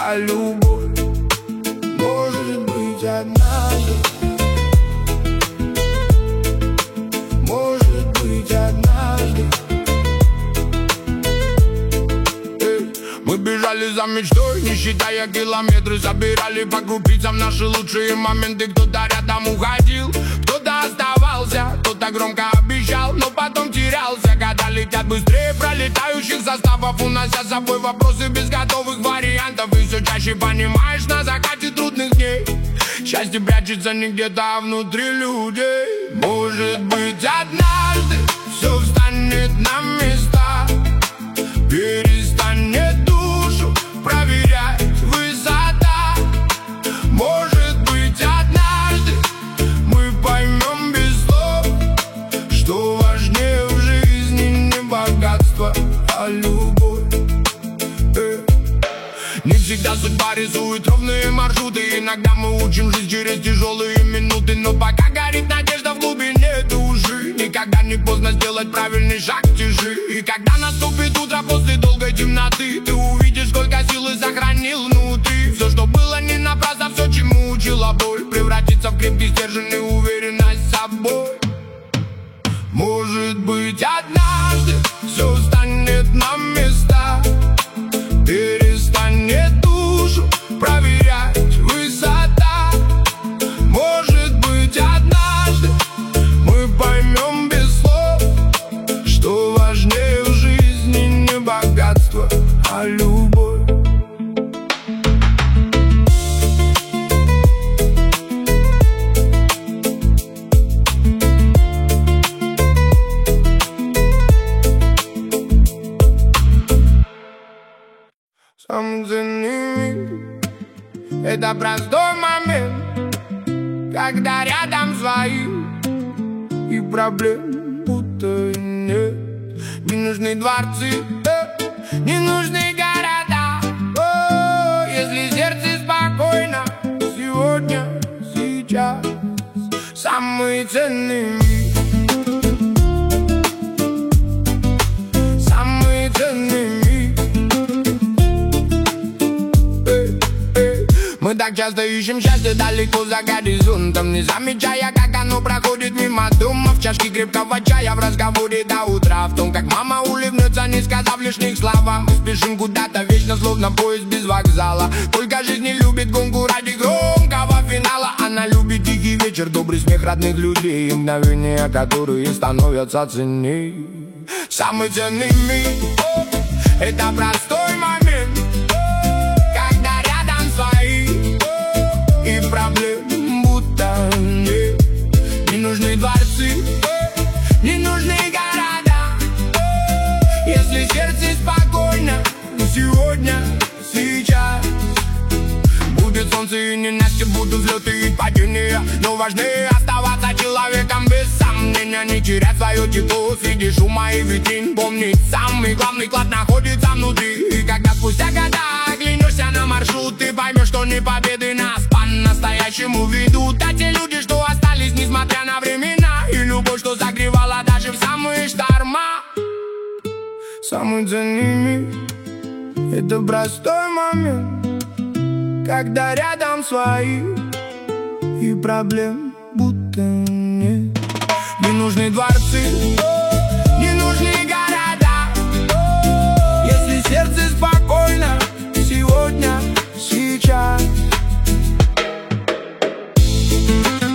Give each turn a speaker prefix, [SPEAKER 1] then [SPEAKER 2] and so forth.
[SPEAKER 1] а любовь может быть однажды. Может быть однажды. Мы бежали за мечтой, не считая километры. Собирали по крупицам наши лучшие моменты. Кто-то рядом уходил, кто-то оставался, кто-то громко обещал, но потом терялся. Когда летят быстрее пролетающих составов, унося с собой вопросы без готовых вариантов. И все чаще понимаешь на закате трудных дней, счастье прячется не где-то, а внутри людей. Может быть однажды все встанет на места, перестанет душу проверять высота. Может быть однажды мы поймем без слов, что важнее в жизни не богатство, а любовь. Не всегда судьба рисует ровные маршруты. Иногда мы учим жить через тяжелые минуты. Но пока горит надежда в глубине души, никогда не поздно сделать правильный шаг, тяжи. И когда наступит утро после долгой темноты, ты увидишь, сколько силы сохранил внутри. Все, что было не напрасно, все, чему учила боль, превратится в крепкий стержень и уверенность в собой. Может быть однажды все станет на места, перестанет душу проверять высота. Может быть однажды мы поймем без слов, что важнее в жизни не богатство, а любовь. Самый ценный миг — это простой момент, когда рядом свои, и проблем будто нет. Не нужны дворцы, не нужны города, если сердце спокойно сегодня, сейчас. Самый ценный миг, самый ценный миг. Мы так часто ищем счастье далеко за горизонтом, не замечая, как оно проходит мимо дома. В чашке крепкого чая, в разговоре до утра, в том, как мама улыбнется, не сказав лишних слов. Мы спешим куда-то вечно, словно поезд без вокзала. Только жизнь не любит гонку ради громкого финала. Она любит тихий вечер, добрый смех родных людей, и мгновения, которые становятся ценней. Самый ценный миг — это простой момент, когда рядом свои, и проблем будто нет. Не нужны дворцы, не нужны города, если сердце спокойно сегодня, сейчас. Будет солнце и ненастье, будут взлеты и падения, но важнее оставаться человеком без сомнения. Не терять свое тепло среди шума и витрин, помнить, самый главный клад находится внутри. И когда спустя года оглянешься на маршрут, ты поймешь, что не победы нас по-настоящему ведут, а те люди, что остались, несмотря на времена, и любовь, что согревала даже в самые шторма. Самый ценный миг — это простой момент, когда рядом свои, и проблем будто нет. Не нужны дворцы, не нужны города, если сердце спокойно сегодня, сейчас.